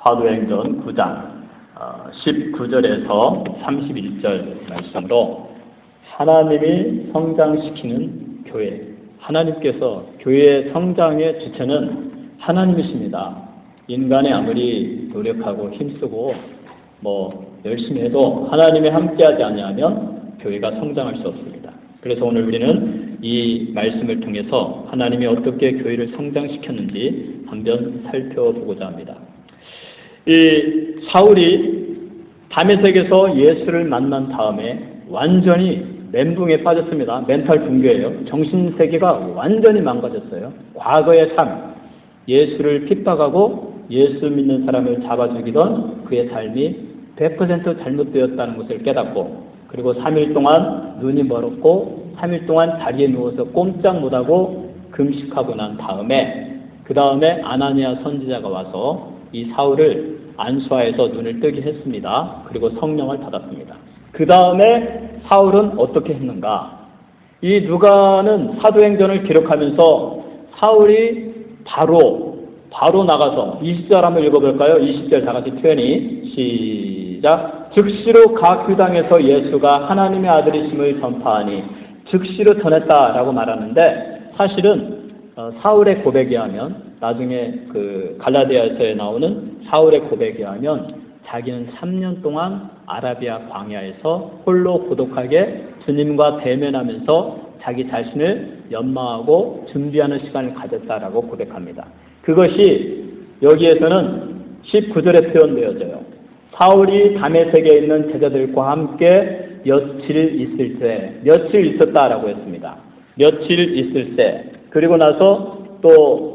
사도행전 9장 19절에서 31절 말씀으로 하나님이 성장시키는 교회, 하나님께서 교회의 성장의 주체는 하나님이십니다. 인간이 아무리 노력하고 힘쓰고 열심히 해도 하나님이 함께하지 아니하면 교회가 성장할 수 없습니다. 그래서 오늘 우리는 이 말씀을 통해서 하나님이 어떻게 교회를 성장시켰는지 한번 살펴보고자 합니다. 이 사울이 다메섹에서 예수를 만난 다음에 완전히 멘붕에 빠졌습니다. 멘탈 붕괴예요. 정신세계가 완전히 망가졌어요. 과거의 삶, 예수를 핍박하고 예수 믿는 사람을 잡아 죽이던 그의 삶이 100% 잘못되었다는 것을 깨닫고, 그리고 3일 동안 눈이 멀었고 3일 동안 자리에 누워서 꼼짝 못하고 금식하고 난 다음에, 그 다음에 아나니아 선지자가 와서 이 사울을 안수하여서 눈을 뜨게 했습니다. 그리고 성령을 받았습니다. 그 다음에 사울은 어떻게 했는가? 이 누가는 사도행전을 기록하면서 사울이 바로 나가서 20절 한번 읽어볼까요? 20절 다 같이 표현이 시작. 즉시로 각 규당에서 예수가 하나님의 아들이심을 전파하니, 즉시로 전했다라고 말하는데, 사실은 사울의 고백에 하면, 나중에 그 갈라디아서에 나오는 사울의 고백에 하면 자기는 3년 동안 아라비아 광야에서 홀로 고독하게 주님과 대면하면서 자기 자신을 연마하고 준비하는 시간을 가졌다라고 고백합니다. 그것이 여기에서는 19절에 표현되어져요. 사울이 다메섹에 있는 제자들과 함께 며칠 있었다라고 했습니다. 며칠 있을 때, 그리고 나서 또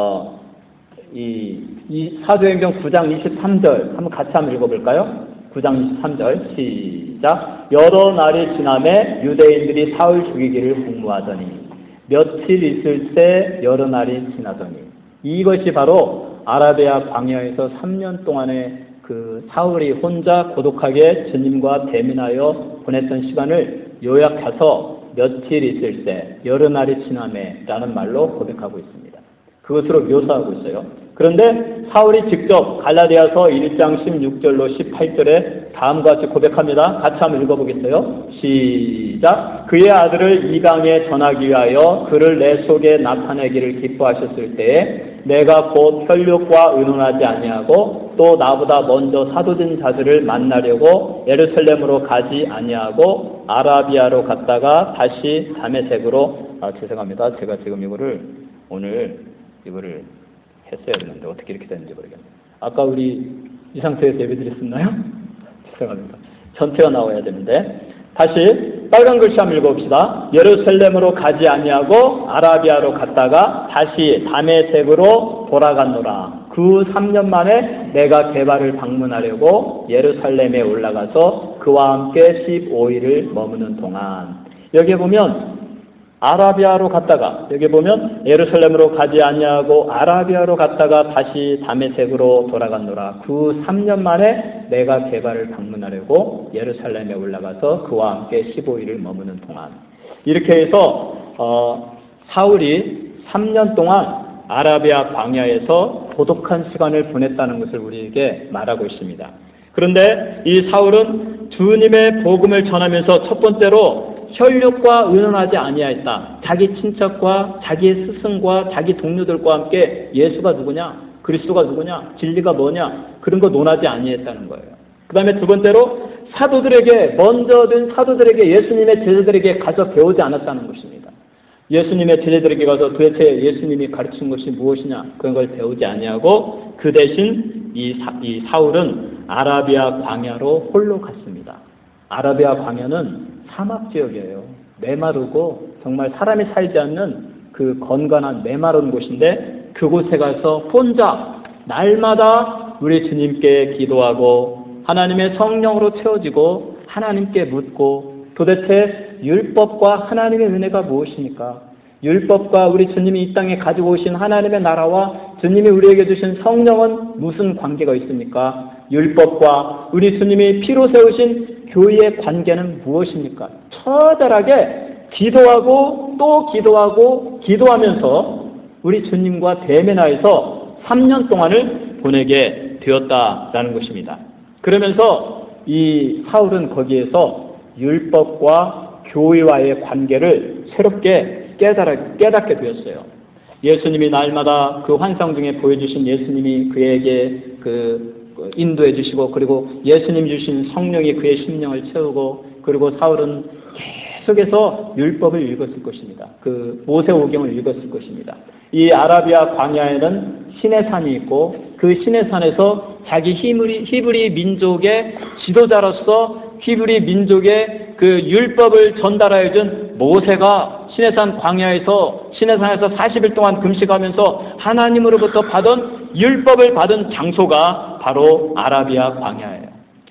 이 사도행전 9장 23절 한번 같이 한번 읽어볼까요? 9장 23절 시작. 여러 날이 지남에 유대인들이 사울 죽이기를 공모하더니 며칠 있을 때 여러 날이 지나더니, 이것이 바로 아라비아 광야에서 3년 동안의 그 사울이 혼자 고독하게 주님과 대면하여 보냈던 시간을 요약해서 며칠 있을 때 여러 날이 지남에 라는 말로 고백하고 있습니다. 그것으로 묘사하고 있어요. 그런데 사울이 직접 갈라디아서 1장 16절로 18절에 다음과 같이 고백합니다. 같이 한번 읽어보겠어요? 시작. 그의 아들을 이방에 전하기 위하여 그를 내 속에 나타내기를 기뻐하셨을 때에 내가 곧 혈육과 의논하지 아니하고 또 나보다 먼저 사도된 자들을 만나려고 예루살렘으로 가지 아니하고 아라비아로 갔다가 다시 다메섹으로, 죄송합니다. 제가 지금 오늘 이거를 했어야 되는데 어떻게 이렇게 됐는지 모르겠네요. 아까 우리 이 상태에서 예배드렸었나요? 죄송합니다. 전체가 나와야 되는데, 다시 빨간 글씨 한번 읽어봅시다. 예루살렘으로 가지 아니하고 아라비아로 갔다가 다시 다메섹으로 돌아갔노라. 그 3년 만에 내가 게바를 방문하려고 예루살렘에 올라가서 그와 함께 15일을 머무는 동안, 여기에 보면 아라비아로 갔다가, 여기 보면 예루살렘으로 가지 아니하고 아라비아로 갔다가 다시 다메섹으로 돌아갔노라. 그 3년 만에 내가 게바를 방문하려고 예루살렘에 올라가서 그와 함께 15일을 머무는 동안, 이렇게 해서 사울이 3년 동안 아라비아 광야에서 고독한 시간을 보냈다는 것을 우리에게 말하고 있습니다. 그런데 이 사울은 주님의 복음을 전하면서 첫 번째로 혈육과 의논하지 아니하였다. 자기 친척과 자기의 스승과 자기 동료들과 함께 예수가 누구냐, 그리스도가 누구냐, 진리가 뭐냐, 그런 거 논하지 아니했다는 거예요. 그 다음에 두 번째로 먼저든 사도들에게, 예수님의 제자들에게 가서 배우지 않았다는 것입니다. 예수님의 제자들에게 가서 도대체 예수님이 가르친 것이 무엇이냐, 그런 걸 배우지 아니하고 그 대신 이 사울은 아라비아 광야로 홀로 갔습니다. 아라비아 광야는 사막 지역이에요. 메마르고 정말 사람이 살지 않는 그 건강한 메마른 곳인데, 그곳에 가서 혼자 날마다 우리 주님께 기도하고 하나님의 성령으로 채워지고 하나님께 묻고, 도대체 율법과 하나님의 은혜가 무엇입니까? 율법과 우리 주님이 이 땅에 가지고 오신 하나님의 나라와 주님이 우리에게 주신 성령은 무슨 관계가 있습니까? 율법과 우리 주님이 피로 세우신 교회의 관계는 무엇입니까? 처절하게 기도하고 또 기도하면서 우리 주님과 대면하여서 3년 동안을 보내게 되었다라는 것입니다. 그러면서 이 사울은 거기에서 율법과 교회와의 관계를 새롭게 깨닫게 되었어요. 예수님이 날마다 그 환상 중에 보여주신 예수님이 그에게 인도해 주시고, 그리고 예수님 주신 성령이 그의 심령을 채우고, 그리고 사울은 계속해서 율법을 읽었을 것입니다. 그 모세오경을 읽었을 것입니다. 이 아라비아 광야에는 시내산이 있고, 그 시내산에서 자기 히브리 민족의 지도자로서 히브리 민족의 그 율법을 전달하여 준 모세가 시내산에서 40일 동안 금식하면서 하나님으로부터 받은 율법을 받은 장소가 바로 아라비아 광야예요.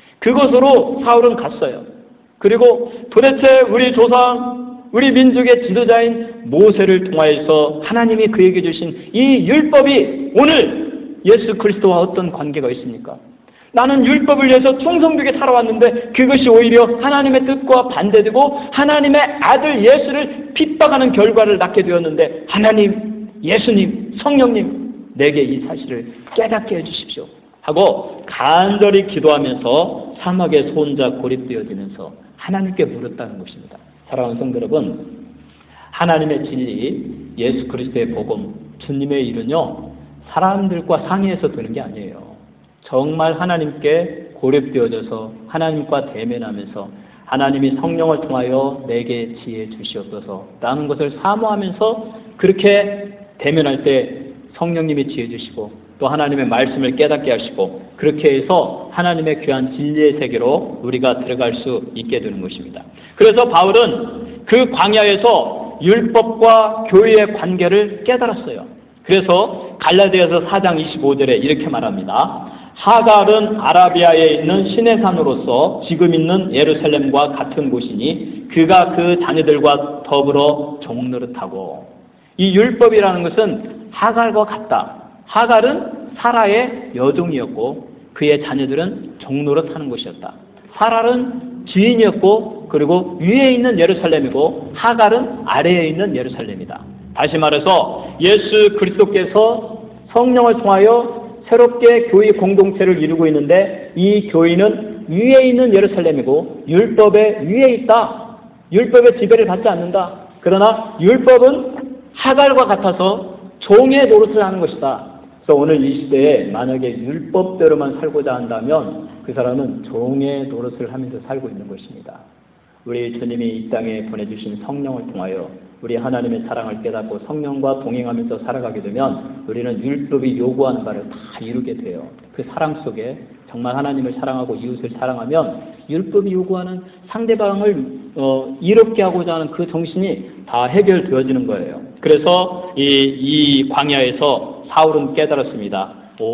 그곳으로 사울은 갔어요. 그리고 도대체 우리 조상, 우리 민족의 지도자인 모세를 통하여서 하나님이 그에게 주신 이 율법이 오늘 예수 그리스도와 어떤 관계가 있습니까? 나는 율법을 위해서 충성되게 살아왔는데 그것이 오히려 하나님의 뜻과 반대되고 하나님의 아들 예수를 핍박하는 결과를 낳게 되었는데, 하나님, 예수님, 성령님, 내게 이 사실을 깨닫게 해주십시오 하고 간절히 기도하면서 사막에 손자 고립되어지면서 하나님께 물었다는 것입니다. 사랑하는 성도 여러분, 하나님의 진리, 예수 그리스도의 복음, 주님의 일은요, 사람들과 상의해서 되는 게 아니에요. 정말 하나님께 고립되어져서 하나님과 대면하면서 하나님이 성령을 통하여 내게 지혜 주시옵소서 라는 것을 사모하면서 그렇게 대면할 때 성령님이 지혜 주시고 또 하나님의 말씀을 깨닫게 하시고, 그렇게 해서 하나님의 귀한 진리의 세계로 우리가 들어갈 수 있게 되는 것입니다. 그래서 바울은 그 광야에서 율법과 교회의 관계를 깨달았어요. 그래서 갈라디아서 4장 25절에 이렇게 말합니다. 하갈은 아라비아에 있는 시내산으로서 지금 있는 예루살렘과 같은 곳이니 그가 그 자녀들과 더불어 종노릇하고. 이 율법이라는 것은 하갈과 같다. 하갈은 사라의 여종이었고 그의 자녀들은 종노릇하는 것이었다. 사라는 주인이었고 그리고 위에 있는 예루살렘이고 하갈은 아래에 있는 예루살렘이다. 다시 말해서 예수 그리스도께서 성령을 통하여 새롭게 교회 공동체를 이루고 있는데 이 교회는 위에 있는 예루살렘이고 율법의 위에 있다. 율법의 지배를 받지 않는다. 그러나 율법은 하갈과 같아서 종의 노릇을 하는 것이다. 그래서 오늘 이 시대에 만약에 율법대로만 살고자 한다면 그 사람은 종의 노릇을 하면서 살고 있는 것입니다. 우리 주님이 이 땅에 보내주신 성령을 통하여 우리 하나님의 사랑을 깨닫고 성령과 동행하면서 살아가게 되면 우리는 율법이 요구하는 바를 다 이루게 돼요. 그 사랑 속에 정말 하나님을 사랑하고 이웃을 사랑하면 율법이 요구하는 상대방을 이롭게 하고자 하는 그 정신이 다 해결되어지는 거예요. 그래서 이 광야에서 사울은 깨달았습니다.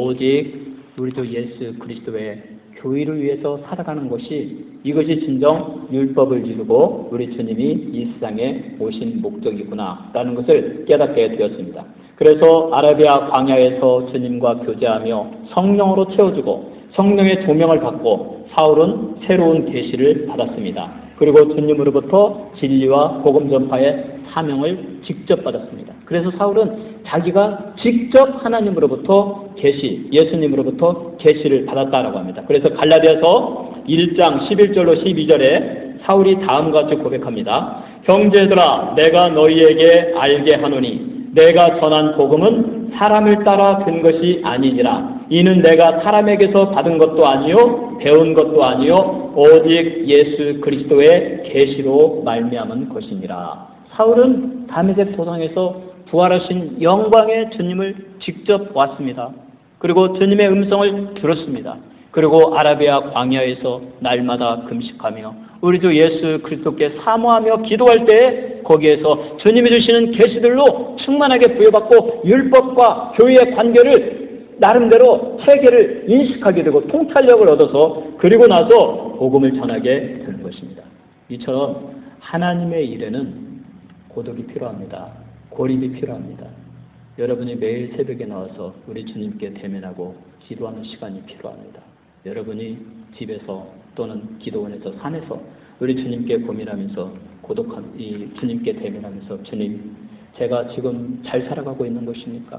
오직 우리 주 예수 그리스도의 교회를 위해서 살아가는 것이, 이것이 진정 율법을 이루고 우리 주님이 이 세상에 오신 목적이구나 라는 것을 깨닫게 되었습니다. 그래서 아라비아 광야에서 주님과 교제하며 성령으로 채워주고 성령의 조명을 받고 사울은 새로운 계시를 받았습니다. 그리고 주님으로부터 진리와 복음 전파의 사명을 직접 받았습니다. 그래서 사울은 자기가 직접 하나님으로부터 계시, 예수님으로부터 계시를 받았다라고 합니다. 그래서 갈라디아서 1장 11절로 12절에 사울이 다음과 같이 고백합니다. 형제들아, 내가 너희에게 알게 하노니 내가 전한 복음은 사람을 따라 든 것이 아니니라. 이는 내가 사람에게서 받은 것도 아니요 배운 것도 아니요 오직 예수 그리스도의 계시로 말미암은 것이니라. 사울은 다메섹 도상에서 부활하신 영광의 주님을 직접 왔습니다. 그리고 주님의 음성을 들었습니다. 그리고 아라비아 광야에서 날마다 금식하며 우리 주 예수 그리스도께 사모하며 기도할 때에 거기에서 주님이 주시는 계시들로 충만하게 부여받고 율법과 교회의 관계를 나름대로 체계를 인식하게 되고 통찰력을 얻어서 그리고 나서 복음을 전하게 되는 것입니다. 이처럼 하나님의 일에는 고독이 필요합니다. 고립이 필요합니다. 여러분이 매일 새벽에 나와서 우리 주님께 대면하고 기도하는 시간이 필요합니다. 여러분이 집에서 또는 기도원에서 산에서 우리 주님께 고민하면서 고독한 이 주님께 대면하면서 주님, 제가 지금 잘 살아가고 있는 것입니까?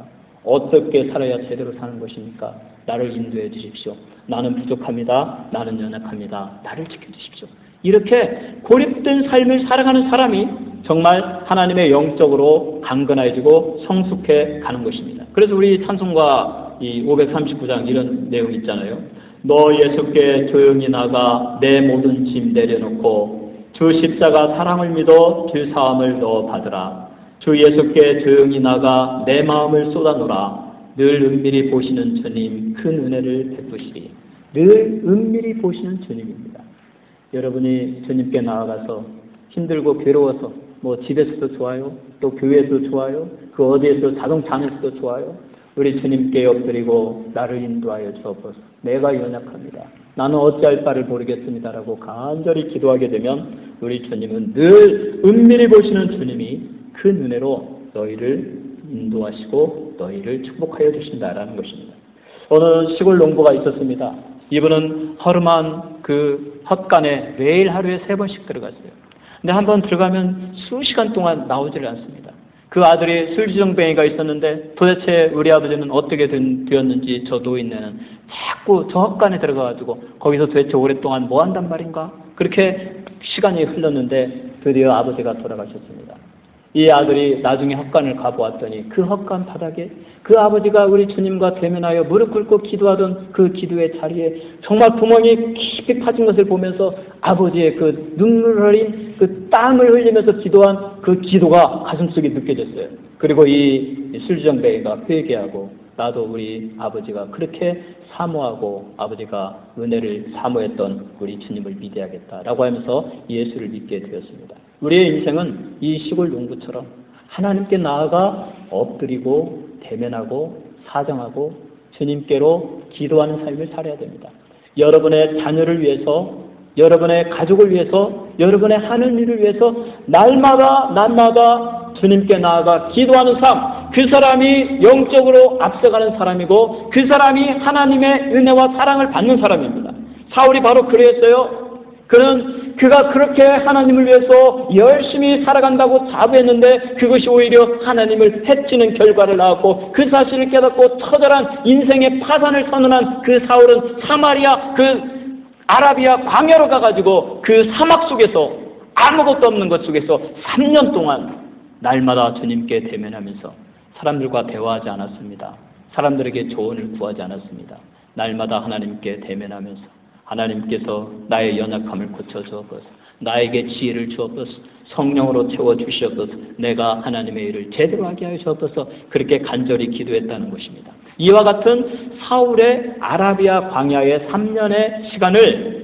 어떻게 살아야 제대로 사는 것입니까? 나를 인도해 주십시오. 나는 부족합니다. 나는 연약합니다. 나를 지켜주십시오. 이렇게 고립된 삶을 살아가는 사람이 정말 하나님의 영적으로 강건해지고 성숙해 가는 것입니다. 그래서 우리 찬송가 이 539장 이런 내용이 있잖아요. 너 예수께 조용히 나가 내 모든 짐 내려놓고 주 십자가 사랑을 믿어 죄 사함을 너 받으라. 주 예수께 조용히 나가 내 마음을 쏟아놓으라. 늘 은밀히 보시는 주님 큰 은혜를 베푸시리. 늘 은밀히 보시는 주님입니다. 여러분이 주님께 나아가서 힘들고 괴로워서 뭐 집에서도 좋아요, 또 교회에서도 좋아요, 그 어디에서 자동차 안에서도 좋아요. 우리 주님께 엎드리고 나를 인도하여 주옵소서. 내가 연약합니다. 나는 어찌할 바를 모르겠습니다라고 간절히 기도하게 되면 우리 주님은 늘 은밀히 보시는 주님이 큰 은혜로 너희를 인도하시고 너희를 축복하여 주신다라는 것입니다. 어느 시골 농부가 있었습니다. 이분은 허름한 그 헛간에 매일 하루에 3번씩 들어갔어요. 근데 한번 들어가면 수시간 동안 나오질 않습니다. 그 아들이 술주정뱅이가 있었는데 도대체 우리 아버지는 어떻게 되었는지 저 노인네는 자꾸 저 헛간에 들어가가지고 거기서 도대체 오랫동안 뭐 한단 말인가? 그렇게 시간이 흘렀는데 드디어 아버지가 돌아가셨습니다. 이 아들이 나중에 헛간을 가보았더니 그 헛간 바닥에 그 아버지가 우리 주님과 대면하여 무릎 꿇고 기도하던 그 기도의 자리에 정말 구멍이 깊이 파진 것을 보면서 아버지의 그 눈물 흘린 그 땀을 흘리면서 기도한 그 기도가 가슴속에 느껴졌어요. 그리고 이 술주정뱅이가 회개하고 나도 우리 아버지가 그렇게 사모하고 아버지가 은혜를 사모했던 우리 주님을 믿어야겠다라고 하면서 예수를 믿게 되었습니다. 우리의 인생은 이 시골 농부처럼 하나님께 나아가 엎드리고 대면하고 사정하고 주님께로 기도하는 삶을 살아야 됩니다. 여러분의 자녀를 위해서, 여러분의 가족을 위해서, 여러분의 하는 일을 위해서 날마다 주님께 나아가 기도하는 삶, 그 사람이 영적으로 앞서가는 사람이고 그 사람이 하나님의 은혜와 사랑을 받는 사람입니다. 사울이 바로 그랬어요. 그가 그렇게 하나님을 위해서 열심히 살아간다고 자부했는데 그것이 오히려 하나님을 해치는 결과를 낳았고 그 사실을 깨닫고 처절한 인생의 파산을 선언한 그 사울은 사마리아 그 아라비아 광야로 가가지고 그 사막 속에서 아무것도 없는 것 속에서 3년 동안 날마다 주님께 대면하면서 사람들과 대화하지 않았습니다. 사람들에게 조언을 구하지 않았습니다. 날마다 하나님께 대면하면서 하나님께서 나의 연약함을 고쳐주옵소서, 나에게 지혜를 주옵소서, 성령으로 채워주시옵소서, 내가 하나님의 일을 제대로 하게 하여 주옵소서, 그렇게 간절히 기도했다는 것입니다. 이와 같은 사울의 아라비아 광야의 3년의 시간을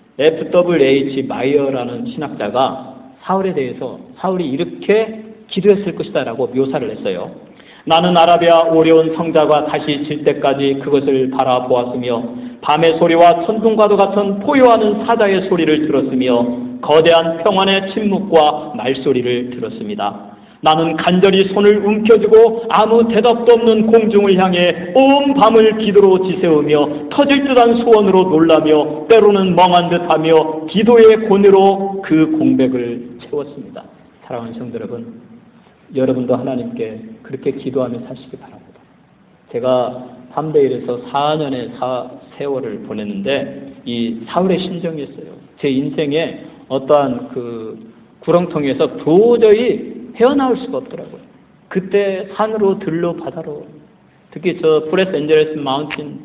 F.W.H. 마이어라는 신학자가 사울에 대해서 사울이 이렇게 기도했을 것이다 라고 묘사를 했어요. 나는 아라비아 오려온 성자가 다시 질 때까지 그것을 바라보았으며 밤의 소리와 천둥과도 같은 포효하는 사자의 소리를 들었으며 거대한 평안의 침묵과 말소리를 들었습니다. 나는 간절히 손을 움켜쥐고 아무 대답도 없는 공중을 향해 온 밤을 기도로 지새우며 터질 듯한 소원으로 놀라며 때로는 멍한 듯하며 기도의 고뇌로 그 공백을 채웠습니다. 사랑하는 성도 여러분, 여러분도 하나님께 그렇게 기도하며 사시기 바랍니다. 제가 함베일에서 4년의 세월을 보냈는데 이 사울의 심정이었어요. 제 인생에 어떠한 그 구렁텅이에서 도저히 헤어나올 수가 없더라고요. 그때 산으로 들로 바다로, 특히 저 프레스 엔젤레스 마운틴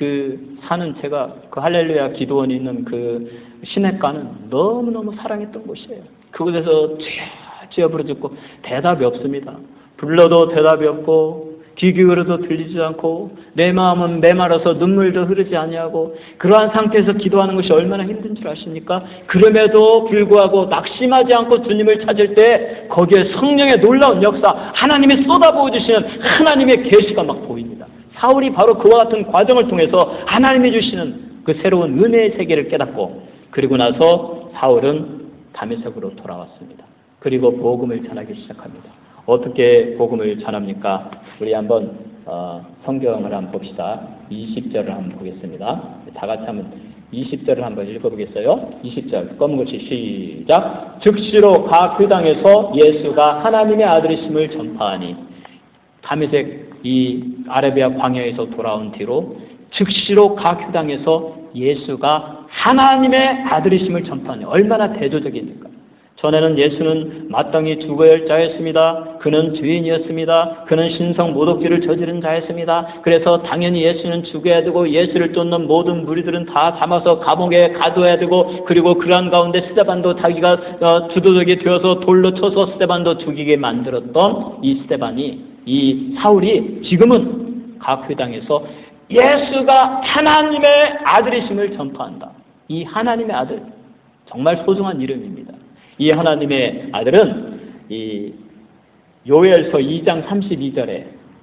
그 산은 제가 그 할렐루야 기도원이 있는 그 시냇가는 너무너무 사랑했던 곳이에요. 그곳에서 쥐어 부르짖고 대답이 없습니다. 불러도 대답이 없고 귀 기울여도 들리지 않고 내 마음은 메말라서 눈물도 흐르지 아니하고 그러한 상태에서 기도하는 것이 얼마나 힘든 줄 아십니까? 그럼에도 불구하고 낙심하지 않고 주님을 찾을 때 거기에 성령의 놀라운 역사, 하나님이 쏟아부어 주시는 하나님의 계시가 막 보입니다. 사울이 바로 그와 같은 과정을 통해서 하나님이 주시는 그 새로운 은혜의 세계를 깨닫고 그리고 나서 사울은 다메섹으로 돌아왔습니다. 그리고 복음을 전하기 시작합니다. 어떻게 복음을 전합니까? 우리 한번 성경을 한번 봅시다. 20절을 한번 보겠습니다. 다 같이 한번 20절을 한번 읽어보겠어요. 20절 검은 글씨 시작. 즉시로 각 그 땅에서 예수가 하나님의 아들이심을 전파하니 다메섹 이 아라비아 광야에서 돌아온 뒤로 즉시로 각 회당에서 예수가 하나님의 아들이심을 전파하는, 얼마나 대조적입니까? 전에는 예수는 마땅히 죽어야 할 자였습니다. 그는 죄인이었습니다. 그는 신성 모독죄를 저지른 자였습니다. 그래서 당연히 예수는 죽여야 되고 예수를 쫓는 모든 무리들은 다 담아서 감옥에 가둬야 되고, 그리고 그러한 가운데 스데반도 자기가 주도적이 되어서 돌로 쳐서 스데반도 죽이게 만들었던 이 스데반이, 이 사울이 지금은 각 회당에서 예수가 하나님의 아들이심을 전파한다. 이 하나님의 아들, 정말 소중한 이름입니다. 이 하나님의 아들은 이 요엘서 2장 32절에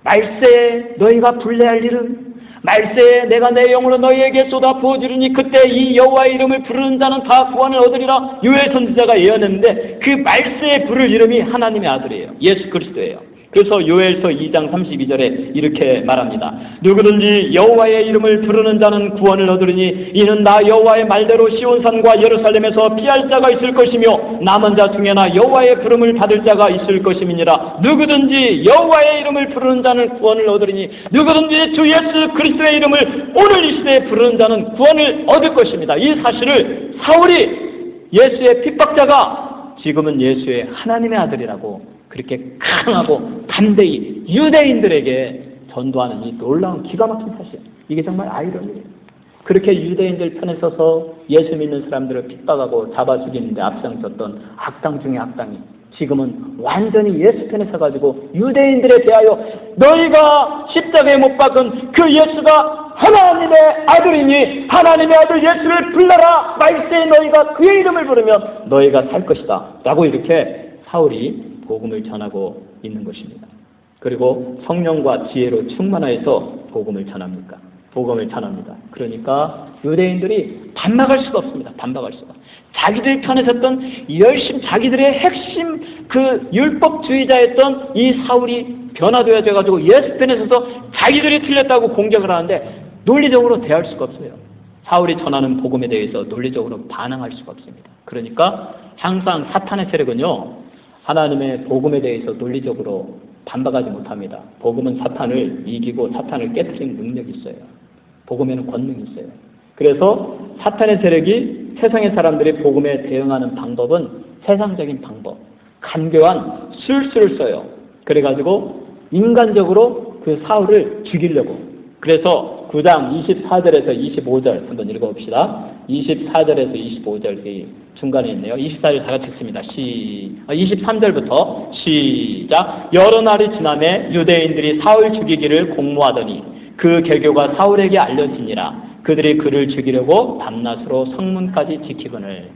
말세에 너희가 불례할 일은, 말세에 내가 내 영으로 너희에게 쏟아 부어주리니 그때 이 여호와의 이름을 부르는 자는 다 구원을 얻으리라. 요엘 선지자가 예언했는데 그 말세에 부를 이름이 하나님의 아들이에요. 예수 그리스도예요. 그래서 요엘서 2장 32절에 이렇게 말합니다. 누구든지 여호와의 이름을 부르는 자는 구원을 얻으리니 이는 나 여호와의 말대로 시온산과 예루살렘에서 피할 자가 있을 것이며 남은 자 중에나 여호와의 부름을 받을 자가 있을 것임이니라. 누구든지 여호와의 이름을 부르는 자는 구원을 얻으리니 누구든지 주 예수 그리스도의 이름을 오늘 이 시대에 부르는 자는 구원을 얻을 것입니다. 이 사실을 사울이 예수의 핍박자가 지금은 예수의 하나님의 아들이라고 그렇게 강하고 담대히 유대인들에게 전도하는 이 놀라운 기가 막힌 사실, 이게 정말 아이러니예요. 그렇게 유대인들 편에 서서 예수 믿는 사람들을 핍박하고 잡아 죽이는데 앞장섰던 악당 중에 악당이 지금은 완전히 예수 편에 서가지고 유대인들에 대하여 너희가 십자가에 못 박은 그 예수가 하나님의 아들이니 하나님의 아들 예수를 불러라. 말세에 너희가 그의 이름을 부르면 너희가 살 것이다 라고 이렇게 사울이 복음을 전하고 있는 것입니다. 그리고 성령과 지혜로 충만하여서 복음을 전합니까? 복음을 전합니다. 그러니까 유대인들이 반박할 수가 없습니다. 반박할 수가. 자기들 편에 섰던 열심, 자기들의 핵심 그 율법주의자였던 이 사울이 변화되어져가지고 예수 편에 서서 자기들이 틀렸다고 공격을 하는데 논리적으로 대할 수가 없어요. 사울이 전하는 복음에 대해서 논리적으로 반응할 수가 없습니다. 그러니까 항상 사탄의 세력은요, 하나님의 복음에 대해서 논리적으로 반박하지 못합니다. 복음은 사탄을 이기고 사탄을 깨트리는 능력이 있어요. 복음에는 권능이 있어요. 그래서 사탄의 세력이 세상의 사람들이 복음에 대응하는 방법은 세상적인 방법, 간교한 술수를 써요. 그래가지고 인간적으로 그 사울을 죽이려고. 그래서 9장 24절에서 25절 한번 읽어봅시다. 24절에서 25절 중간에 있네요. 24절 다 같이 읽습니다. 23절부터 시작. 여러 날이 지나매 유대인들이 사울 죽이기를 공모하더니 그 계교가 사울에게 알려지니라. 그들이 그를 죽이려고 밤낮으로 성문까지 지키거늘.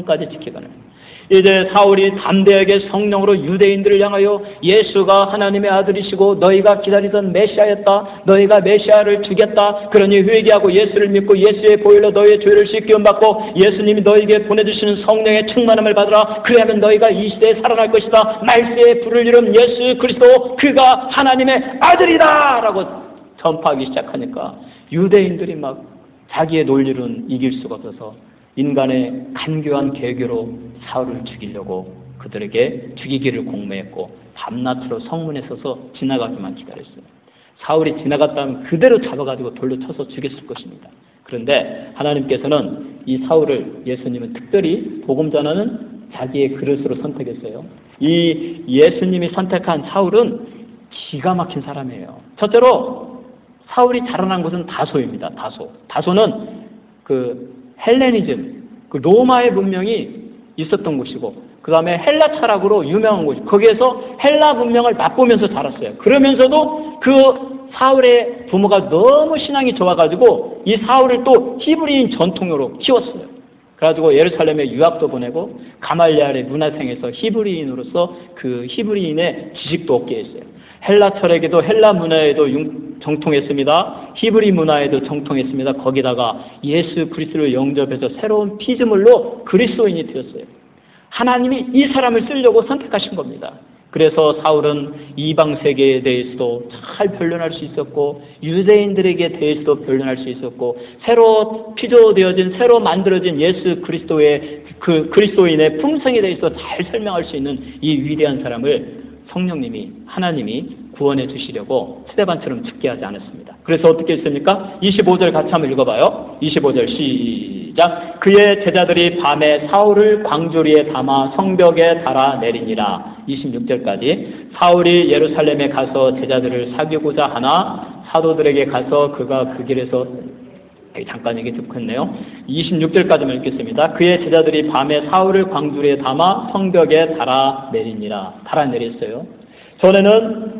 이제 사울이 담대하게 성령으로 유대인들을 향하여 예수가 하나님의 아들이시고 너희가 기다리던 메시아였다. 너희가 메시아를 죽였다. 그러니 회개하고 예수를 믿고 예수의 보혈로 너희의 죄를 씻기움 받고 예수님이 너희에게 보내주시는 성령의 충만함을 받으라. 그리하면 너희가 이 시대에 살아날 것이다. 말세에 부를 이름 예수 그리스도 그가 하나님의 아들이다 라고 전파하기 시작하니까 유대인들이 막 자기의 논리로는 이길 수가 없어서 인간의 간교한 계교로 사울을 죽이려고 그들에게 죽이기를 공모했고 밤낮으로 성문에 서서 지나가기만 기다렸어요. 사울이 지나갔다면 그대로 잡아가지고 돌로 쳐서 죽였을 것입니다. 그런데 하나님께서는 이 사울을, 예수님은 특별히 복음 전하는 자기의 그릇으로 선택했어요. 이 예수님이 선택한 사울은 기가 막힌 사람이에요. 첫째로 사울이 자라난 곳은 다소입니다. 다소는 그 헬레니즘, 그 로마의 문명이 있었던 곳이고 그 다음에 헬라 철학으로 유명한 곳이고 거기에서 헬라 문명을 맛보면서 자랐어요. 그러면서도 그 사울의 부모가 너무 신앙이 좋아가지고 이 사울을 또 히브리인 전통으로 키웠어요. 그래가지고 예루살렘에 유학도 보내고 가말리알의 문화생에서 히브리인으로서 그 히브리인의 지식도 얻게 했어요. 헬라 철학에도 헬라 문화에도 정통했습니다. 히브리 문화에도 정통했습니다. 거기다가 예수 그리스도를 영접해서 새로운 피조물로 그리스도인이 되었어요. 하나님이 이 사람을 쓰려고 선택하신 겁니다. 그래서 사울은 이방 세계에 대해서도 잘 변론할 수 있었고 유대인들에게 대해서도 변론할 수 있었고 새로 피조되어진 새로 만들어진 예수 그리스도의 그 그리스도인의 품성에 대해서 잘 설명할 수 있는 이 위대한 사람을 성령님이 하나님이 구원해 주시려고 스데반처럼 죽게 하지 않았습니다. 그래서 어떻게 했습니까? 25절 같이 한번 읽어봐요. 25절 시작. 그의 제자들이 밤에 사울을 광주리에 담아 성벽에 달아 내리니라. 26절까지. 사울이 예루살렘에 가서 제자들을 사귀고자 하나 사도들에게 가서 그가 그 길에서 잠깐 이게 좀 컸네요. 26절까지만 읽겠습니다. 그의 제자들이 밤에 사울을 광주리에 담아 성벽에 달아 내리니라. 달아 내렸어요. 전에는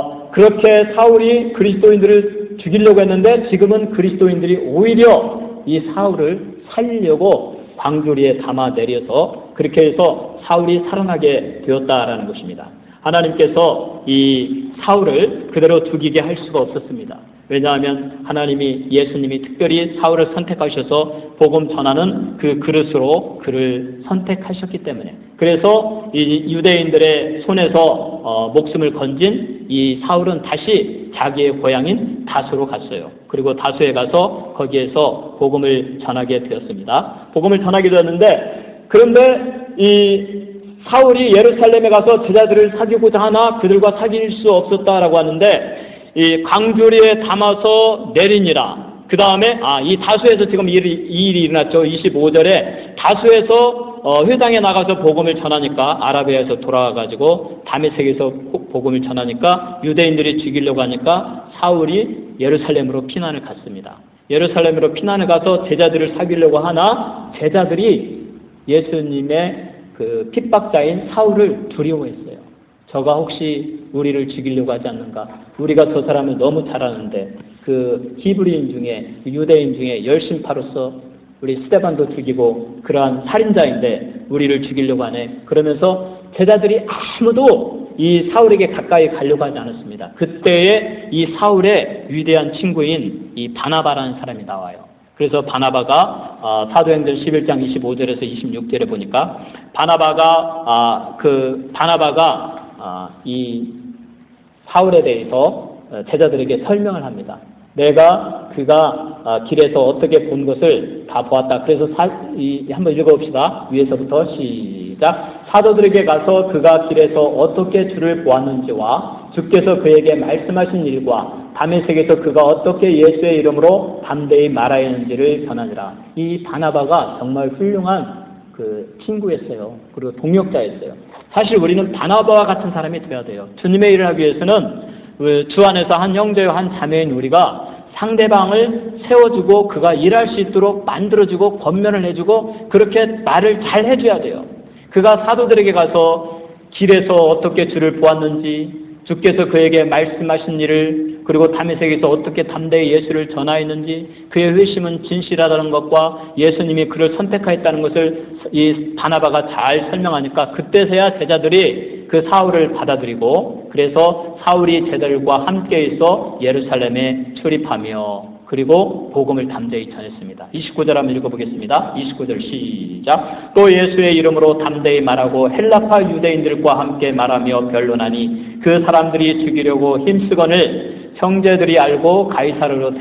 그렇게 사울이 그리스도인들을 죽이려고 했는데 지금은 그리스도인들이 오히려 이 사울을 살리려고 광주리에 담아 내려서 그렇게 해서 사울이 살아나게 되었다라는 것입니다. 하나님께서 이 사울을 그대로 죽이게 할 수가 없었습니다. 왜냐하면 하나님이 예수님이 특별히 사울을 선택하셔서 복음 전하는 그 그릇으로 그를 선택하셨기 때문에 그래서 이 유대인들의 손에서 목숨을 건진 이 사울은 다시 자기의 고향인 다수로 갔어요. 그리고 다수에 가서 거기에서 복음을 전하게 되었습니다. 복음을 전하게 되었는데 그런데 이 사울이 예루살렘에 가서 제자들을 사귀고자 하나 그들과 사귈 수 없었다라고 하는데 이 광주리에 담아서 내리니라. 그 다음에 이 다수에서 지금 이 일이 일어났죠. 25절에 다수에서 회당에 나가서 복음을 전하니까 아라비아에서 돌아와가지고 다메섹에서 복음을 전하니까 유대인들이 죽이려고 하니까 사울이 예루살렘으로 피난을 갔습니다. 예루살렘으로 피난을 가서 제자들을 사귀려고 하나 제자들이 예수님의 그 핍박자인 사울을 두려워했어요. 저가 혹시 우리를 죽이려고 하지 않는가? 우리가 저 사람을 너무 잘 아는데 그 히브리인 중에 유대인 중에 열심파로서 우리 스데반도 죽이고 그러한 살인자인데 우리를 죽이려고 하네. 그러면서 제자들이 아무도 이 사울에게 가까이 가려고 하지 않았습니다. 그때에 이 사울의 위대한 친구인 이 바나바라는 사람이 나와요. 그래서 바나바가 사도행전 11장 25절에서 26절에 보니까 바나바가 이 사울에 대해서 제자들에게 설명을 합니다. 그가 길에서 어떻게 본 것을 다 보았다. 그래서 한번 읽어봅시다. 위에서부터 시작. 사도들에게 가서 그가 길에서 어떻게 주를 보았는지와 주께서 그에게 말씀하신 일과 다메섹에서 그가 어떻게 예수의 이름으로 담대히 말하였는지를 전하니라. 이 바나바가 정말 훌륭한 그 친구였어요. 그리고 동역자였어요. 사실 우리는 바나바와 같은 사람이 되어야 돼요. 주님의 일을 하기 위해서는 주 안에서 한 형제와 한 자매인 우리가 상대방을 세워주고 그가 일할 수 있도록 만들어주고 권면을 해주고 그렇게 말을 잘 해줘야 돼요. 그가 사도들에게 가서 길에서 어떻게 주를 보았는지 주께서 그에게 말씀하신 일을 그리고 다메섹에서 어떻게 담대히 예수를 전하였는지 그의 회심은 진실하다는 것과 예수님이 그를 선택하였다는 것을 이 바나바가 잘 설명하니까 그때서야 제자들이 그 사울을 받아들이고 그래서 사울이 제자들과 함께 있어 예루살렘에 출입하며 그리고 복음을 담대히 전했습니다. 29절 한번 읽어보겠습니다. 29절 시작. 또 예수의 이름으로 담대히 말하고 헬라파 유대인들과 함께 말하며 변론하니 그 사람들이 죽이려고 힘쓰거늘 형제들이 알고 가이사르로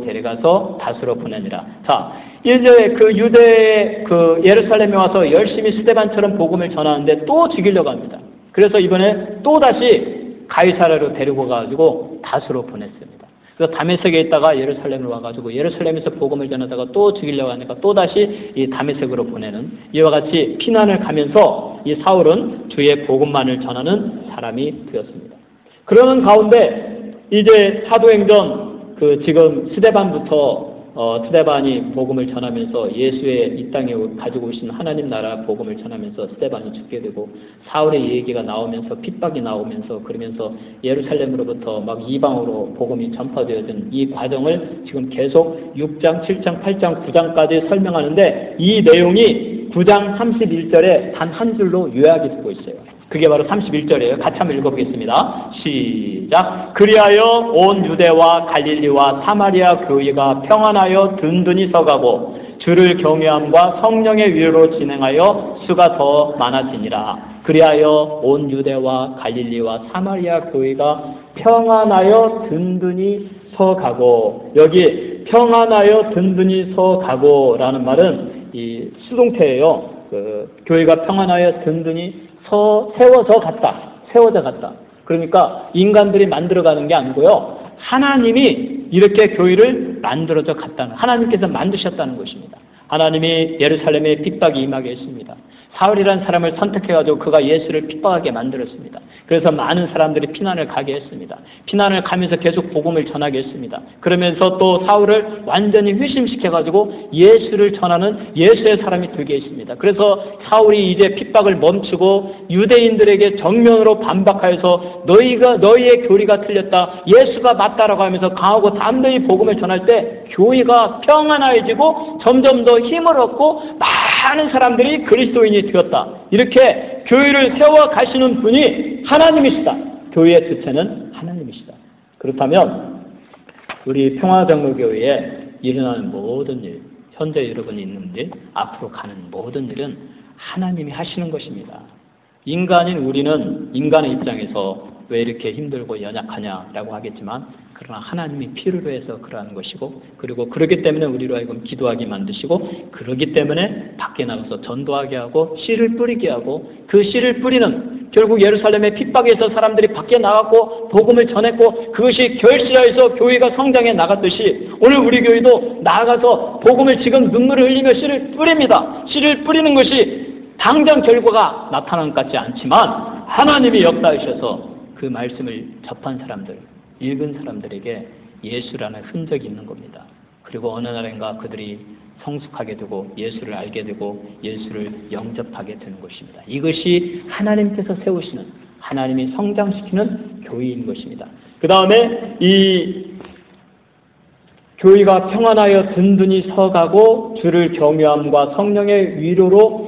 데려가서 다수로 보내니라. 자, 이제 그 유대의 그 예루살렘에 와서 열심히 스데반처럼 복음을 전하는데 또 죽이려고 합니다. 그래서 이번에 또 다시 가이사르로 데리고 가가지고 다수로 보냈습니다. 그래서 다메섹에 있다가 예루살렘으로 와가지고 예루살렘에서 복음을 전하다가 또 죽이려고 하니까 또 다시 이 다메섹으로 보내는 이와 같이 피난을 가면서 이 사울은 주의 복음만을 전하는 사람이 되었습니다. 그러는 가운데 이제 사도행전 지금 스데반부터 스데반이 복음을 전하면서 예수의 이 땅에 가지고 오신 하나님 나라 복음을 전하면서 스데반이 죽게 되고 사울의 얘기가 나오면서 핍박이 나오면서 그러면서 예루살렘으로부터 막 이방으로 복음이 전파되어진 이 과정을 지금 계속 6장, 7장, 8장, 9장까지 설명하는데 이 내용이 9장 31절에 단 한 줄로 요약이 되고 있어요. 그게 바로 31절이에요. 같이 한번 읽어보겠습니다. 시작. 그리하여 온 유대와 갈릴리와 사마리아 교회가 평안하여 든든히 서가고 주를 경외함과 성령의 위로로 진행하여 수가 더 많아지니라. 그리하여 온 유대와 갈릴리와 사마리아 교회가 평안하여 든든히 서가고 여기 평안하여 든든히 서가고라는 말은 이 수동태예요. 교회가 평안하여 든든히 세워져 갔다. 그러니까 인간들이 만들어가는 게 아니고요. 하나님이 이렇게 교회를 만들어져 갔다는, 하나님께서 만드셨다는 것입니다. 하나님이 예루살렘에 핍박이 임하게 했습니다. 사울이라는 사람을 선택해가지고 그가 예수를 핍박하게 만들었습니다. 그래서 많은 사람들이 피난을 가게 했습니다. 피난을 가면서 계속 복음을 전하게 했습니다. 그러면서 또 사울을 완전히 회심시켜가지고 예수를 전하는 예수의 사람이 되게 했습니다. 그래서 사울이 이제 핍박을 멈추고 유대인들에게 정면으로 반박하여서 너희의 교리가 틀렸다, 예수가 맞다라고 하면서 강하고 담대히 복음을 전할 때 교회가 평안해지고 점점 더 힘을 얻고 많은 사람들이 그리스도인이 되었다. 이렇게 교회를 세워 가시는 분이 하나님이시다. 교회의 주체는 하나님이시다. 그렇다면 우리 평화장로교회에 일어나는 모든 일, 현재 여러분이 있는 일, 앞으로 가는 모든 일은 하나님이 하시는 것입니다. 인간인 우리는 인간의 입장에서 왜 이렇게 힘들고 연약하냐라고 하겠지만, 그러나 하나님이 필요로 해서 그러한 것이고, 그리고 그렇기 때문에 우리로 하여금 기도하게 만드시고, 그렇기 때문에 밖에 나가서 전도하게 하고 씨를 뿌리게 하고, 그 씨를 뿌리는, 결국 예루살렘의 핍박에서 사람들이 밖에 나갔고 복음을 전했고, 그것이 결실하여서 교회가 성장해 나갔듯이 오늘 우리 교회도 나아가서 복음을 지금 눈물을 흘리며 씨를 뿌립니다. 씨를 뿌리는 것이 당장 결과가 나타나는 것 같지 않지만 하나님이 역사하셔서 그 말씀을 접한 사람들, 읽은 사람들에게 예수라는 흔적이 있는 겁니다. 그리고 어느 날인가 그들이 성숙하게 되고 예수를 알게 되고 예수를 영접하게 되는 것입니다. 이것이 하나님께서 세우시는, 하나님이 성장시키는 교회인 것입니다. 그 다음에 이 교회가 평안하여 든든히 서가고 주를 경외함과 성령의 위로로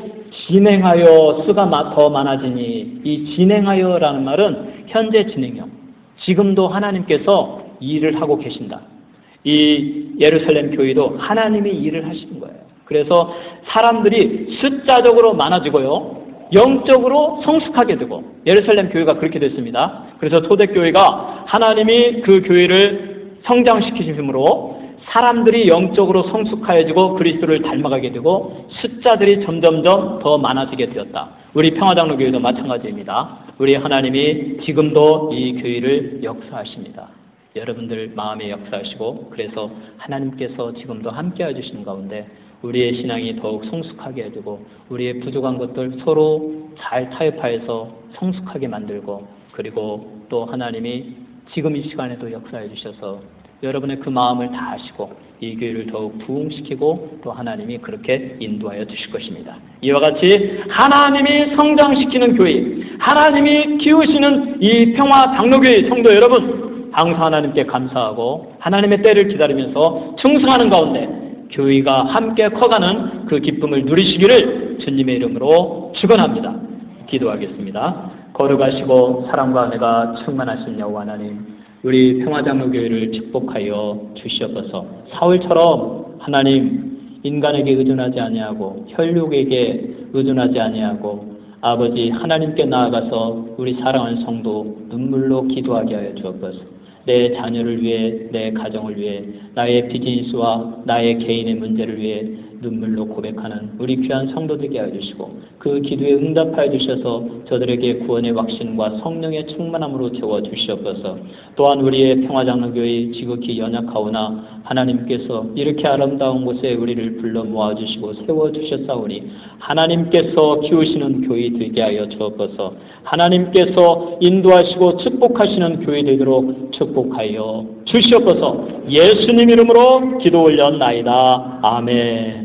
진행하여 수가 더 많아지니, 이 진행하여라는 말은 현재 진행형, 지금도 하나님께서 일을 하고 계신다. 이 예루살렘 교회도 하나님이 일을 하시는 거예요. 그래서 사람들이 숫자적으로 많아지고요, 영적으로 성숙하게 되고, 예루살렘 교회가 그렇게 됐습니다. 그래서 초대교회가 하나님이 그 교회를 성장시키심으로 사람들이 영적으로 성숙하여지고 그리스도를 닮아가게 되고 숫자들이 점점점 더 많아지게 되었다. 우리 평화장로교회도 마찬가지입니다. 우리 하나님이 지금도 이 교회를 역사하십니다. 여러분들 마음에 역사하시고, 그래서 하나님께서 지금도 함께 해주시는 가운데 우리의 신앙이 더욱 성숙하게 해주고 우리의 부족한 것들 서로 잘 타협하여서 성숙하게 만들고, 그리고 또 하나님이 지금 이 시간에도 역사해 주셔서 여러분의 그 마음을 다 아시고 이 교회를 더욱 부흥시키고 또 하나님이 그렇게 인도하여 주실 것입니다. 이와 같이 하나님이 성장시키는 교회, 하나님이 키우시는 이 평화장로교회 성도 여러분, 항상 하나님께 감사하고 하나님의 때를 기다리면서 충성하는 가운데 교회가 함께 커가는 그 기쁨을 누리시기를 주님의 이름으로 축원합니다. 기도하겠습니다. 거룩하시고 사랑과 은혜가 충만하신 여호와 하나님, 우리 평화장로교회를 축복하여 주시옵소서. 사울처럼 하나님, 인간에게 의존하지 아니하고 혈육에게 의존하지 아니하고 아버지 하나님께 나아가서 우리 사랑하는 성도 눈물로 기도하게 하여 주옵소서. 내 자녀를 위해, 내 가정을 위해, 나의 비즈니스와 나의 개인의 문제를 위해 눈물로 고백하는 우리 귀한 성도 되게 하여 주시고, 그 기도에 응답하여 주셔서 저들에게 구원의 확신과 성령의 충만함으로 채워 주시옵소서. 또한 우리의 평화장로교회 지극히 연약하오나 하나님께서 이렇게 아름다운 곳에 우리를 불러 모아주시고 세워주셨사오니 하나님께서 키우시는 교회 되게 하여 주옵소서. 하나님께서 인도하시고 축복하시는 교회 되도록 축복하여 주시옵소서. 예수님 이름으로 기도 올렸나이다. 아멘.